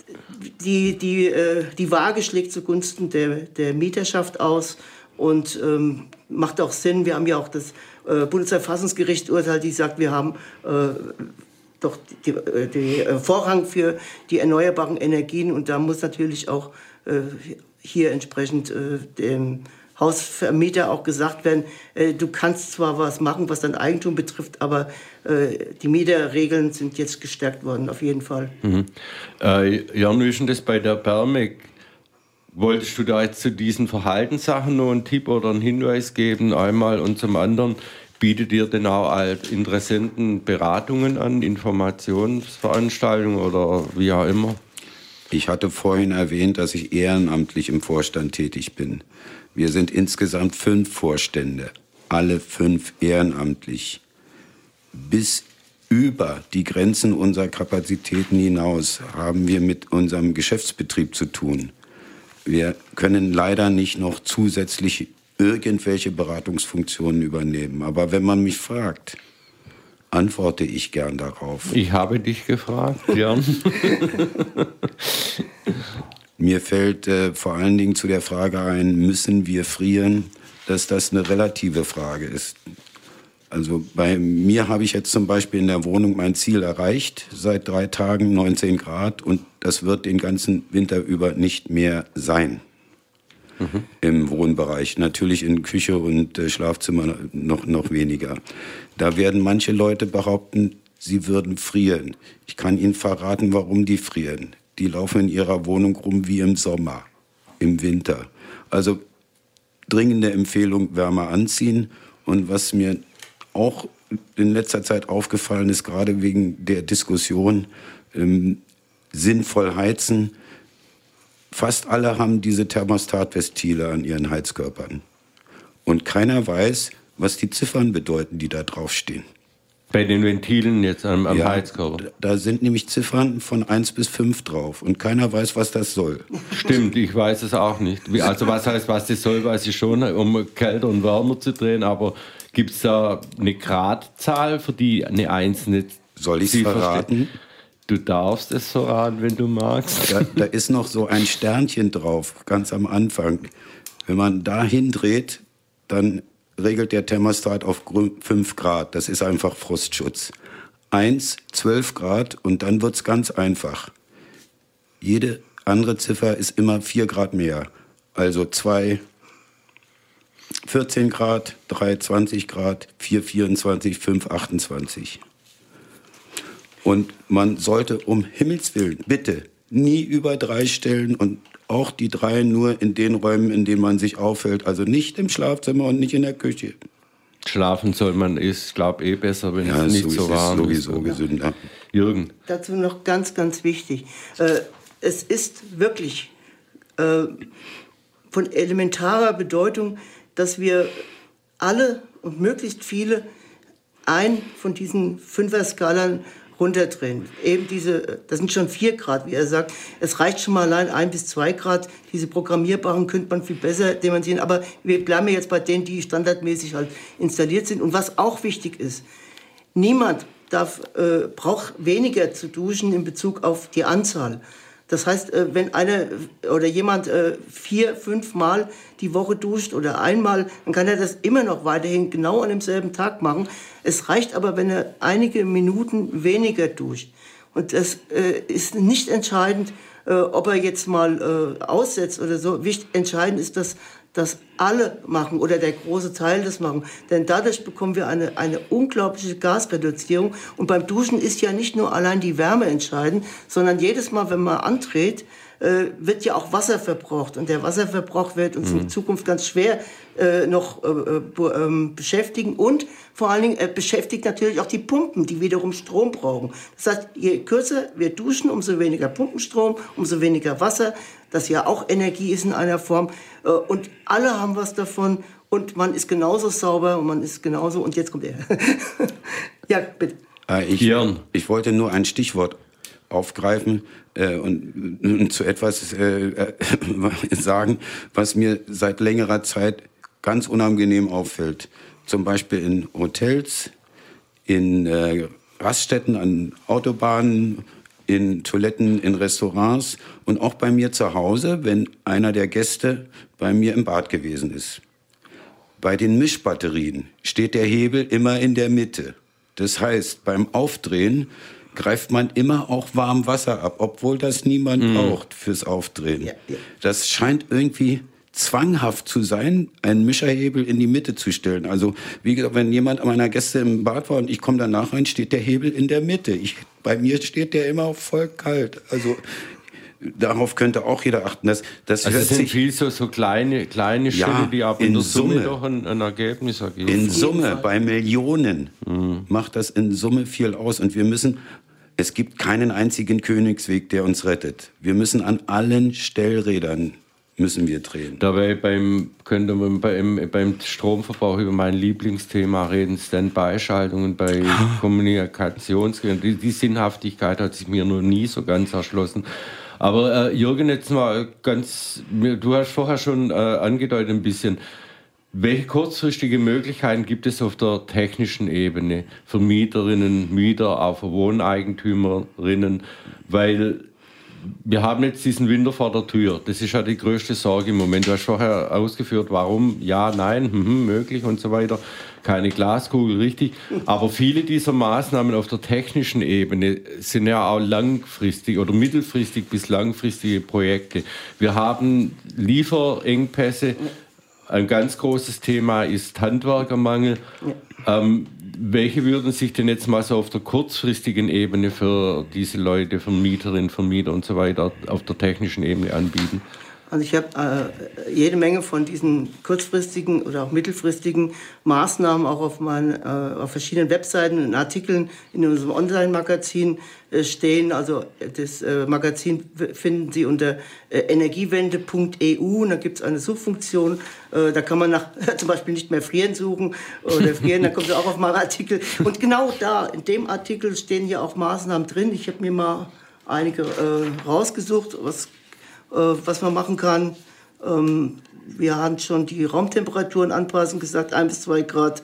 die, die, äh, die Waage schlägt zugunsten der, der Mieterschaft aus und ähm, macht auch Sinn. Wir haben ja auch das äh, Bundesverfassungsgericht Urteil, die sagt, wir haben äh, doch die, die, die Vorrang für die erneuerbaren Energien, und da muss natürlich auch äh, hier entsprechend äh, dem Hausvermieter auch gesagt werden, äh, du kannst zwar was machen, was dein Eigentum betrifft, aber äh, die Mieterregeln sind jetzt gestärkt worden, auf jeden Fall. Mhm. Äh, Jan, wie ist denn das bei der Bermec? Wolltest du da jetzt zu diesen Verhaltenssachen noch einen Tipp oder einen Hinweis geben einmal, und zum anderen, bietet ihr denn auch als Interessenten Beratungen an, Informationsveranstaltungen oder wie auch immer? Ich hatte vorhin erwähnt, dass ich ehrenamtlich im Vorstand tätig bin. Wir sind insgesamt fünf Vorstände, alle fünf ehrenamtlich. Bis über die Grenzen unserer Kapazitäten hinaus haben wir mit unserem Geschäftsbetrieb zu tun. Wir können leider nicht noch zusätzlich irgendwelche Beratungsfunktionen übernehmen. Aber wenn man mich fragt, antworte ich gern darauf. Ich habe dich gefragt, Jan. Mir fällt äh, vor allen Dingen zu der Frage ein, müssen wir frieren, dass das eine relative Frage ist. Also bei mir habe ich jetzt zum Beispiel in der Wohnung mein Ziel erreicht, seit drei Tagen neunzehn Grad, und das wird den ganzen Winter über nicht mehr sein. Mhm. Im Wohnbereich. Natürlich in Küche und äh, Schlafzimmer noch, noch weniger. Da werden manche Leute behaupten, sie würden frieren. Ich kann Ihnen verraten, warum die frieren. Die laufen in ihrer Wohnung rum wie im Sommer, im Winter. Also dringende Empfehlung, wärmer anziehen. Und was mir auch in letzter Zeit aufgefallen ist, gerade wegen der Diskussion, ähm, sinnvoll heizen. Fast alle haben diese Thermostatventile an ihren Heizkörpern. Und keiner weiß, was die Ziffern bedeuten, die da draufstehen. Bei den Ventilen jetzt am, am ja, Heizkörper? Da sind nämlich Ziffern von eins bis fünf drauf. Und keiner weiß, was das soll. Stimmt, ich weiß es auch nicht. Wie, also was heißt, was das soll, weiß ich schon, um kälter und wärmer zu drehen. Aber gibt es da eine Gradzahl, für die eine einzelne Soll ich es verraten? Du darfst es verraten, wenn du magst. Da, da ist noch so ein Sternchen drauf, ganz am Anfang. Wenn man da hindreht, dann regelt der Thermostat auf fünf Grad. Das ist einfach Frostschutz. eins, zwölf Grad, und dann wird es ganz einfach. Jede andere Ziffer ist immer vier Grad mehr. Also zwei, vierzehn Grad, drei, zwanzig Grad, vier, vierundzwanzig, fünf, achtundzwanzig. Und man sollte um Himmels Willen bitte nie über drei stellen, und auch die drei nur in den Räumen, in denen man sich aufhält. Also nicht im Schlafzimmer und nicht in der Küche. Schlafen soll man, ist, glaube ich, eh besser, wenn ja, es nicht so so warm ist. Sowieso ist gesünder. Jürgen. Dazu noch ganz, ganz wichtig. Äh, es ist wirklich äh, von elementarer Bedeutung, dass wir alle und möglichst viele ein von diesen Fünfer-Skalen runterdrehen. Eben diese, das sind schon vier Grad, wie er sagt. Es reicht schon mal allein ein bis zwei Grad. Diese programmierbaren könnte man viel besser demontieren. Aber wir bleiben jetzt bei denen, die standardmäßig halt installiert sind. Und was auch wichtig ist, niemand darf, äh, braucht weniger zu duschen in Bezug auf die Anzahl. Das heißt, äh, wenn einer oder jemand äh, vier, fünf Mal die Woche duscht oder einmal, dann kann er das immer noch weiterhin genau an demselben Tag machen. Es reicht aber, wenn er einige Minuten weniger duscht. Und das äh, ist nicht entscheidend, äh, ob er jetzt mal äh, aussetzt oder so. Wichtig, entscheidend ist, dass das alle machen oder der große Teil das machen. Denn dadurch bekommen wir eine, eine unglaubliche Gasreduzierung. Und beim Duschen ist ja nicht nur allein die Wärme entscheidend, sondern jedes Mal, wenn man andreht, äh, wird ja auch Wasser verbraucht. Und der Wasserverbrauch wird uns mhm. in Zukunft ganz schwer äh, noch äh, äh, beschäftigen. Und vor allen Dingen äh, beschäftigt natürlich auch die Pumpen, die wiederum Strom brauchen. Das heißt, je kürzer wir duschen, umso weniger Pumpenstrom, umso weniger Wasser, das ja auch Energie ist in einer Form. Äh, und alle haben was davon. Und man ist genauso sauber und man ist genauso... Und jetzt kommt er. Ja, bitte. Äh, ich, ich wollte nur ein Stichwort aufgreifen äh, und, und zu etwas äh, sagen, was mir seit längerer Zeit ganz unangenehm auffällt. Zum Beispiel in Hotels, in äh, Raststätten, an Autobahnen, in Toiletten, in Restaurants und auch bei mir zu Hause, wenn einer der Gäste bei mir im Bad gewesen ist. Bei den Mischbatterien steht der Hebel immer in der Mitte. Das heißt, beim Aufdrehen greift man immer auch warm Wasser ab, obwohl das niemand mm. braucht fürs Aufdrehen. Ja, ja. Das scheint irgendwie zwanghaft zu sein, einen Mischerhebel in die Mitte zu stellen. Also wie gesagt, wenn jemand meiner Gäste im Bad war und ich komme danach rein, steht der Hebel in der Mitte. Ich, bei mir steht der immer voll kalt. Also darauf könnte auch jeder achten. Das, das also hört es sind sich, viel so, so kleine, kleine Schritte, ja, die aber in, in der Summe, Summe doch ein, ein Ergebnis ergeben. In Summe, bei Millionen, mhm. macht das in Summe viel aus. Und wir müssen, es gibt keinen einzigen Königsweg, der uns rettet. Wir müssen an allen Stellrädern müssen wir drehen. Dabei beim, könnte man beim, beim Stromverbrauch über mein Lieblingsthema reden, Standby-Schaltungen bei Kommunikationsgeräten. Die, die Sinnhaftigkeit hat sich mir noch nie so ganz erschlossen. Aber äh, Jürgen, jetzt mal ganz, du hast vorher schon äh, angedeutet ein bisschen, welche kurzfristige Möglichkeiten gibt es auf der technischen Ebene für Mieterinnen, Mieter, auch für Wohneigentümerinnen, weil wir haben jetzt diesen Winter vor der Tür. Das ist ja die größte Sorge im Moment. Du hast vorher ausgeführt, warum, ja, nein, hm, möglich und so weiter. Keine Glaskugel, richtig. Aber viele dieser Maßnahmen auf der technischen Ebene sind ja auch langfristig oder mittelfristig bis langfristige Projekte. Wir haben Lieferengpässe. Ein ganz großes Thema ist Handwerkermangel. Ja. Ähm, welche würden sich denn jetzt mal so auf der kurzfristigen Ebene für diese Leute, für Mieterinnen, Vermieter und so weiter auf der technischen Ebene anbieten? Also ich habe äh, jede Menge von diesen kurzfristigen oder auch mittelfristigen Maßnahmen auch auf, meinen, äh, auf verschiedenen Webseiten und Artikeln in unserem Online-Magazin äh, stehen. Also das äh, Magazin finden Sie unter äh, energiewende punkt e u und da gibt es eine Suchfunktion. Äh, da kann man nach zum Beispiel nicht mehr frieren suchen oder frieren, da kommt Sie auch auf meinen Artikel. Und genau da, in dem Artikel stehen hier auch Maßnahmen drin. Ich habe mir mal einige äh, rausgesucht, was was man machen kann. Wir haben schon die Raumtemperaturen anpassen, gesagt, ein bis zwei Grad.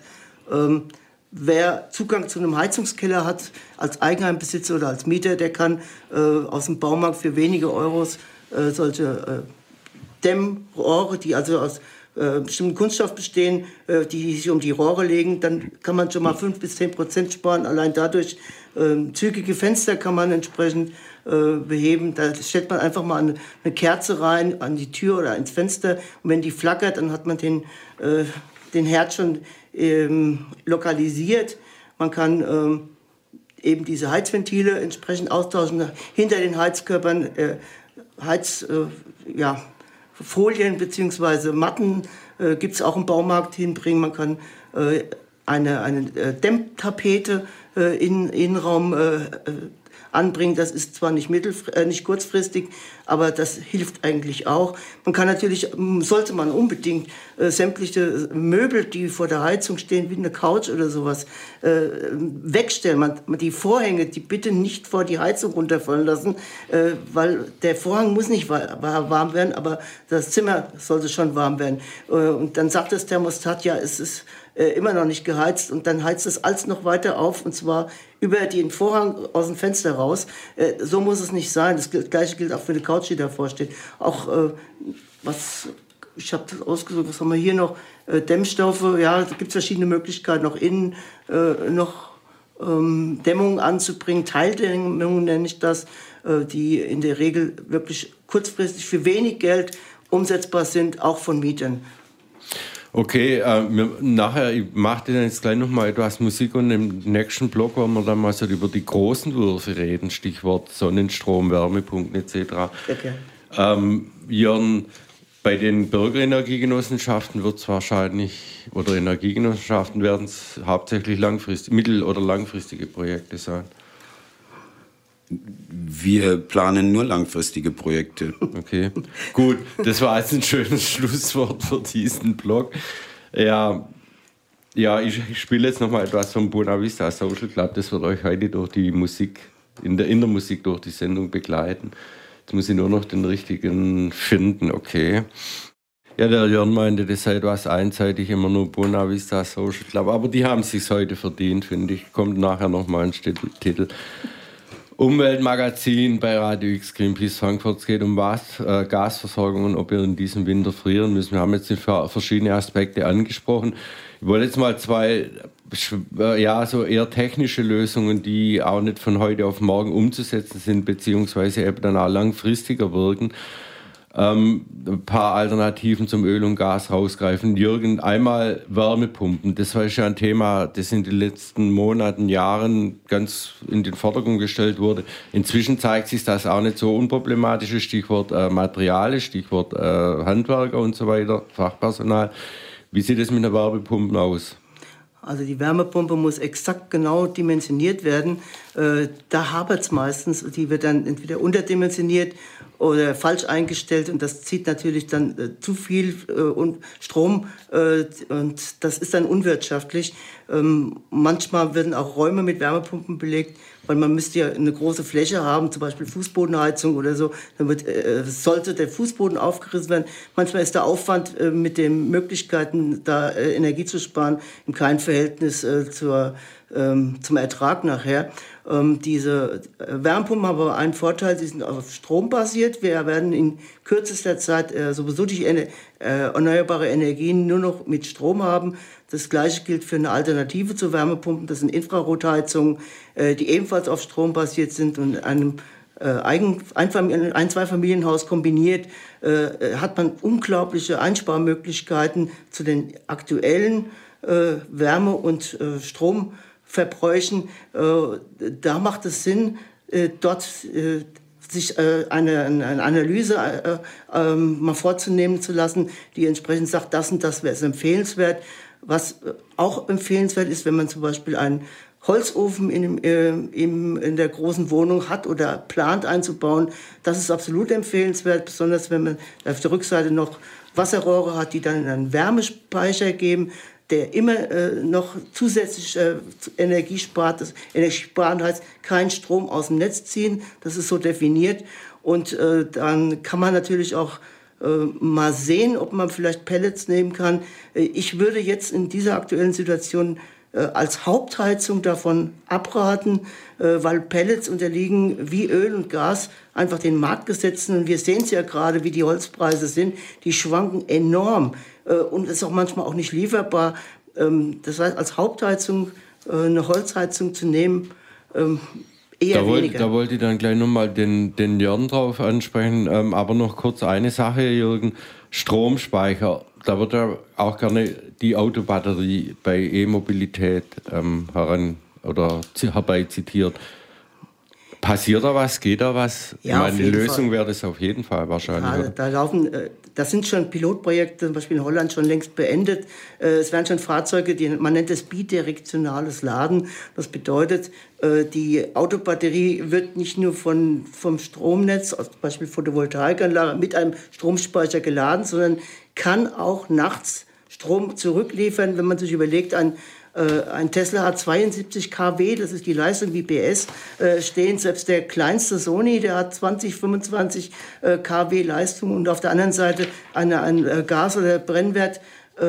Wer Zugang zu einem Heizungskeller hat, als Eigenheimbesitzer oder als Mieter, der kann aus dem Baumarkt für wenige Euros solche Dämmrohre, die also aus bestimmten Kunststoff bestehen, die sich um die Rohre legen, dann kann man schon mal fünf bis zehn Prozent sparen. Allein dadurch zügige Fenster kann man entsprechend beheben. Da stellt man einfach mal eine, eine Kerze rein an die Tür oder ins Fenster und wenn die flackert, dann hat man den, äh, den Herd schon ähm, lokalisiert. Man kann ähm, eben diese Heizventile entsprechend austauschen. Hinter den Heizkörpern äh, Heiz, äh, ja, Folien bzw. Matten äh, gibt es auch im Baumarkt hinbringen. Man kann äh, eine, eine äh, Dämmtapete äh, in den Innenraum äh, anbringen. Das ist zwar nicht, mittelfr- äh, nicht kurzfristig, aber das hilft eigentlich auch. Man kann natürlich, sollte man unbedingt äh, sämtliche Möbel, die vor der Heizung stehen, wie eine Couch oder sowas, äh, wegstellen. Man, die Vorhänge, die bitte nicht vor die Heizung runterfallen lassen, äh, weil der Vorhang muss nicht wa- warm werden, aber das Zimmer sollte schon warm werden. Äh, und dann sagt das Thermostat, ja, es ist äh, immer noch nicht geheizt und dann heizt es alles noch weiter auf und zwar über den Vorhang aus dem Fenster raus. Äh, so muss es nicht sein. Das Gleiche gilt auch für eine Couch, die davor steht. Auch äh, was, ich habe das ausgesucht, was haben wir hier noch? Äh, Dämmstoffe, ja, da gibt es verschiedene Möglichkeiten, auch innen äh, noch ähm, Dämmung anzubringen. Teildämmung nenne ich das, äh, die in der Regel wirklich kurzfristig für wenig Geld umsetzbar sind, auch von Mietern. Okay, äh, wir, nachher, ich mache dann jetzt gleich noch mal etwas Musik und im nächsten Block wollen wir dann mal so über die großen Würfe reden, Stichwort Sonnenstrom, Wärmepumpen et cetera. Okay. Ähm, Jörn, bei den Bürgerenergiegenossenschaften wird es wahrscheinlich, oder Energiegenossenschaften werden es hauptsächlich langfristig, mittel- oder langfristige Projekte sein. Wir planen nur langfristige Projekte. Okay, gut. Das war jetzt ein schönes Schlusswort für diesen Blog. Ja, ja ich, ich spiele jetzt noch mal etwas vom Buena Vista Social Club. Das wird euch heute durch die Musik, in der, in der Musik durch die Sendung begleiten. Jetzt muss ich nur noch den richtigen finden. Okay. Ja, der Jörn meinte, das sei etwas einseitig, immer nur Buena Vista Social Club. Aber die haben es sich heute verdient, finde ich. Kommt nachher noch mal ein Titel. Umweltmagazin bei Radio X Greenpeace Frankfurt. Es geht um was? Äh, Gasversorgung und ob wir in diesem Winter frieren müssen. Wir haben jetzt verschiedene Aspekte angesprochen. Ich wollte jetzt mal zwei, ja, so eher technische Lösungen, die auch nicht von heute auf morgen umzusetzen sind, beziehungsweise eben dann auch langfristiger wirken. Ähm, ein paar Alternativen zum Öl und Gas rausgreifen. Jürgen, einmal Wärmepumpen. Das war ja ein Thema, das in den letzten Monaten, Jahren ganz in den Vordergrund gestellt wurde. Inzwischen zeigt sich das auch nicht so unproblematisch. Stichwort äh, Materialien, Stichwort äh, Handwerker und so weiter, Fachpersonal. Wie sieht es mit der Wärmepumpe aus? Also die Wärmepumpe muss exakt genau dimensioniert werden. Äh, da hapert es meistens. Die wird dann entweder unterdimensioniert oder falsch eingestellt und das zieht natürlich dann äh, zu viel äh, Strom äh, und das ist dann unwirtschaftlich. Ähm, manchmal werden auch Räume mit Wärmepumpen belegt, weil man müsste ja eine große Fläche haben, zum Beispiel Fußbodenheizung oder so. Dann wird, äh, sollte der Fußboden aufgerissen werden. Manchmal ist der Aufwand äh, mit den Möglichkeiten, da äh, Energie zu sparen, in keinem Verhältnis äh, zur, ähm, zum Ertrag nachher. Ähm, diese Wärmepumpen haben aber einen Vorteil, sie sind auf Strom basiert. Wir werden in kürzester Zeit äh, sowieso die äh, erneuerbare Energien nur noch mit Strom haben. Das Gleiche gilt für eine Alternative zu Wärmepumpen. Das sind Infrarotheizungen, äh, die ebenfalls auf Strom basiert sind und einem äh, Eigen, ein, ein Zwei-Familienhaus kombiniert, äh, hat man unglaubliche Einsparmöglichkeiten zu den aktuellen äh, Wärme- und äh, Stromverbräuchen. Äh, da macht es Sinn, äh, dort äh, sich äh, eine, eine Analyse äh, äh, mal vorzunehmen zu lassen, die entsprechend sagt, das und das wäre empfehlenswert. Was auch empfehlenswert ist, wenn man zum Beispiel einen Holzofen in, äh, in, in der großen Wohnung hat oder plant einzubauen, das ist absolut empfehlenswert, besonders wenn man auf der Rückseite noch Wasserrohre hat, die dann in einen Wärmespeicher geben, der immer äh, noch zusätzlich äh, Energie spart. Das Energiesparen heißt, keinen Strom aus dem Netz ziehen, das ist so definiert. Und äh, dann kann man natürlich auch äh, mal sehen, ob man vielleicht Pellets nehmen kann. Äh, ich würde jetzt in dieser aktuellen Situation äh, als Hauptheizung davon abraten, äh, weil Pellets unterliegen wie Öl und Gas einfach den Marktgesetzen. Und wir sehen es ja gerade, wie die Holzpreise sind. Die schwanken enorm. Und ist auch manchmal auch nicht lieferbar. Das heißt, als Hauptheizung eine Holzheizung zu nehmen, eher da wollt, weniger. Da wollte ich dann gleich nochmal den, den Jörn drauf ansprechen. Aber noch kurz eine Sache, Jürgen. Stromspeicher. Da wird ja auch gerne die Autobatterie bei E-Mobilität ähm, heran oder herbei zitiert. Passiert da was? Geht da was? Ja, Meine Lösung wäre das auf jeden Fall wahrscheinlich. Ja, da laufen, das sind schon Pilotprojekte, zum Beispiel in Holland schon längst beendet. Es werden schon Fahrzeuge, die, man nennt es bidirektionales Laden. Das bedeutet, die Autobatterie wird nicht nur von, vom Stromnetz, zum Beispiel Photovoltaikanlage, mit einem Stromspeicher geladen, sondern kann auch nachts Strom zurückliefern, wenn man sich überlegt, ein Ein Tesla hat zweiundsiebzig Kilowatt, das ist die Leistung wie P S, äh, stehen. Selbst der kleinste Sony, der hat zwanzig, fünfundzwanzig äh, Kilowatt Leistung. Und auf der anderen Seite eine, eine Gas- oder Brennwert, äh,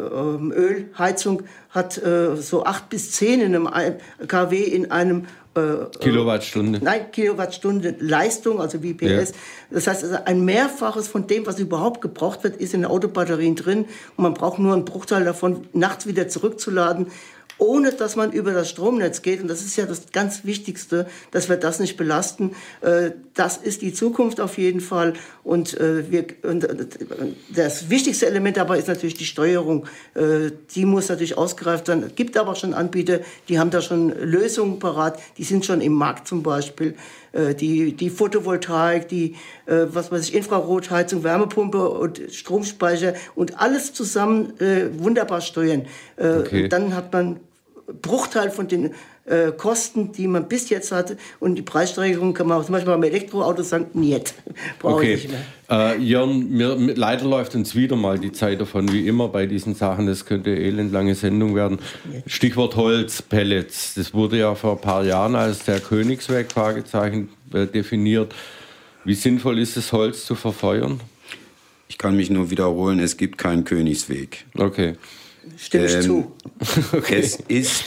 Ölheizung hat äh, so acht bis zehn in einem Kilowatt in einem äh, Kilowattstunde. Nein, Kilowattstunde Leistung, also wie P S. Ja. Das heißt, also ein Mehrfaches von dem, was überhaupt gebraucht wird, ist in den Autobatterien drin. Und man braucht nur einen Bruchteil davon, nachts wieder zurückzuladen, ohne dass man über das Stromnetz geht. Und das ist ja das ganz Wichtigste, dass wir das nicht belasten. Das ist die Zukunft auf jeden Fall. Und, wir, und das wichtigste Element dabei ist natürlich die Steuerung. Die muss natürlich ausgereift sein. Es gibt aber schon Anbieter, die haben da schon Lösungen parat. Die sind schon im Markt zum Beispiel. Die, die Photovoltaik, die was weiß ich, Infrarotheizung, Wärmepumpe und Stromspeicher und alles zusammen äh, wunderbar steuern. Äh, okay. Und dann hat man Bruchteil von den äh, Kosten, die man bis jetzt hatte. Und die Preissteigerung kann man auch zum Beispiel beim Elektroauto sagen, niet, brauche okay. ich nicht mehr. Äh, Jörn, mir, leider läuft uns wieder mal die Zeit davon, wie immer bei diesen Sachen. Das könnte eine elendlange Sendung werden. Ja. Stichwort Holz, Pellets. Das wurde ja vor ein paar Jahren als der Königsweg Fragezeichen äh, definiert. Wie sinnvoll ist es, Holz zu verfeuern? Ich kann mich nur wiederholen, es gibt keinen Königsweg. Okay. Stimme ich ähm, zu. Okay. Es ist,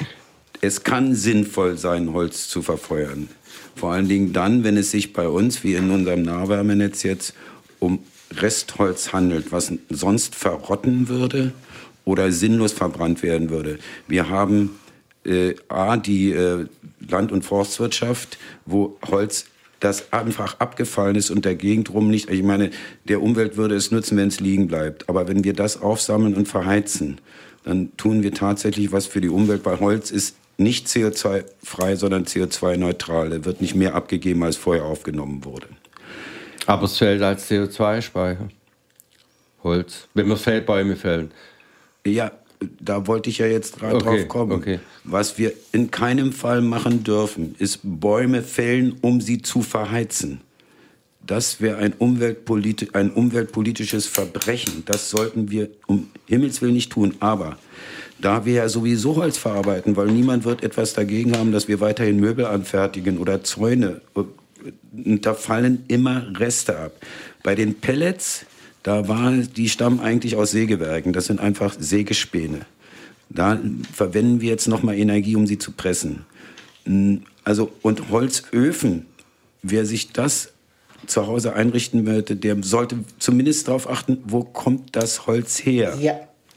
es kann sinnvoll sein, Holz zu verfeuern. Vor allen Dingen dann, wenn es sich bei uns, wie in unserem Nahwärmenetz jetzt, um Restholz handelt, was sonst verrotten würde oder sinnlos verbrannt werden würde. Wir haben äh, A, die äh, Land- und Forstwirtschaft, wo Holz das einfach abgefallen ist und der Gegend rum nicht. Ich meine, der Umwelt würde es nützen, wenn es liegen bleibt. Aber wenn wir das aufsammeln und verheizen, dann tun wir tatsächlich was für die Umwelt, weil Holz ist nicht C O zwei frei, sondern C O zwei neutral. Er wird nicht mehr abgegeben, als vorher aufgenommen wurde. Aber es fällt als C O zwei Speicher. Holz. Wenn wir Feldbäume fällen. Ja, da wollte ich ja jetzt gerade okay, drauf kommen. Okay. Was wir in keinem Fall machen dürfen, ist Bäume fällen, um sie zu verheizen. Das wäre ein, Umweltpoliti- ein umweltpolitisches Verbrechen. Das sollten wir um Himmels Willen nicht tun. Aber da wir ja sowieso Holz verarbeiten, weil niemand wird etwas dagegen haben, dass wir weiterhin Möbel anfertigen oder Zäune, da fallen immer Reste ab. Bei den Pellets, da waren, die stammen eigentlich aus Sägewerken. Das sind einfach Sägespäne. Da verwenden wir jetzt nochmal Energie, um sie zu pressen. Also, und Holzöfen, wer sich das zu Hause einrichten möchte, der sollte zumindest darauf achten, wo kommt das Holz her, Ja.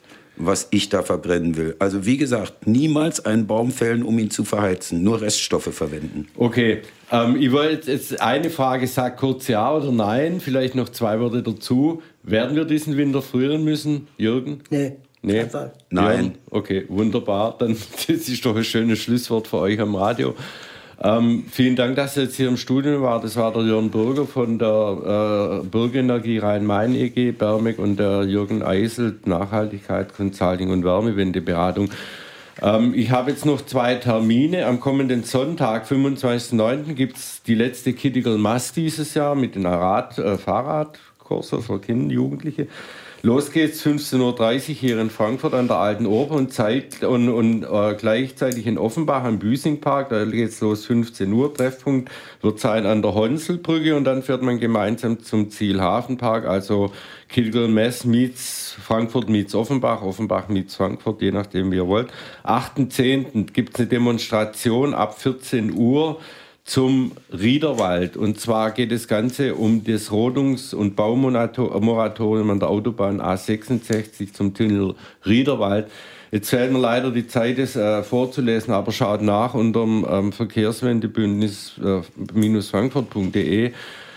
was ich da verbrennen will. Also wie gesagt, niemals einen Baum fällen, um ihn zu verheizen, nur Reststoffe verwenden. Okay, ähm, ich wollte jetzt eine Frage, sag kurz ja oder nein, vielleicht noch zwei Worte dazu. Werden wir diesen Winter frieren müssen, Jürgen? Nee. Nee? Einfach. Nein. Jürgen? Okay, wunderbar. Dann das ist doch ein schönes Schlusswort für euch am Radio. Ähm, vielen Dank, dass ihr jetzt hier im Studio wart. Das war der Jörn Bürger von der äh, Bürgerenergie Rhein-Main E G Bermig und der Jürgen Eisel, Nachhaltigkeit, Consulting und Wärmewendeberatung. Ähm, ich habe jetzt noch zwei Termine. Am kommenden Sonntag, fünfundzwanzigsten neunten gibt es die letzte Critical Mass dieses Jahr mit den Rad, äh, Fahrradkurse für Kinder, Jugendliche. Los geht's, fünfzehn Uhr dreißig hier in Frankfurt an der Alten Oper und, Zeit, und, und äh, gleichzeitig in Offenbach am Büsingpark. Da geht's los, fünfzehn Uhr. Treffpunkt wird sein an der Honselbrücke und dann fährt man gemeinsam zum Ziel Hafenpark. Also Critical Mass meets Frankfurt meets Offenbach, Offenbach meets Frankfurt, je nachdem wie ihr wollt. achten zehnten gibt's eine Demonstration ab vierzehn Uhr. Zum Riederwald. Und zwar geht das Ganze um das Rodungs- und Baumoratorium an der Autobahn A sechsundsechzig zum Tunnel Riederwald. Jetzt fehlt mir leider die Zeit, das äh, vorzulesen, aber schaut nach unter dem ähm, Verkehrswendebündnis äh, frankfurt punkt de.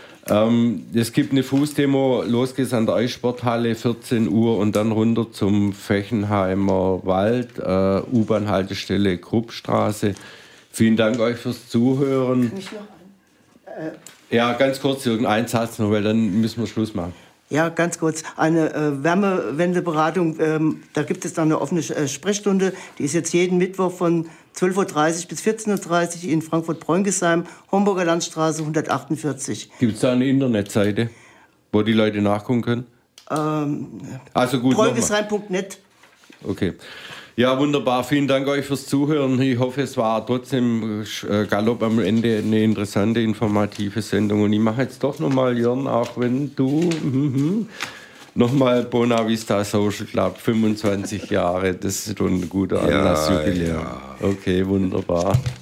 Ähm, es gibt eine Fußdemo, los geht's an der Eissporthalle, vierzehn Uhr und dann runter zum Fechenheimer Wald, äh, U-Bahn-Haltestelle Kruppstraße. Vielen Dank euch fürs Zuhören. Mich noch an. Äh, Ja, ganz kurz, irgendein Satz noch, weil dann müssen wir Schluss machen. Ja, ganz kurz. Eine äh, Wärmewendeberatung, ähm, da gibt es dann eine offene äh, Sprechstunde. Die ist jetzt jeden Mittwoch von zwölf Uhr dreißig bis vierzehn Uhr dreißig in Frankfurt-Bräungesheim, Homburger Landstraße hundertachtundvierzig. Gibt es da eine Internetseite, wo die Leute nachgucken können? Ähm, Also gut, Bräungesheim punkt net. Okay. Ja, wunderbar. Vielen Dank euch fürs Zuhören. Ich hoffe, es war trotzdem äh, Galopp am Ende eine interessante, informative Sendung. Und ich mache jetzt doch nochmal, Jörn, auch wenn du mm, nochmal Bona Vista Social Club, fünfundzwanzig Jahre. Das ist schon ein guter Anlass. Ja, ja. Okay, wunderbar.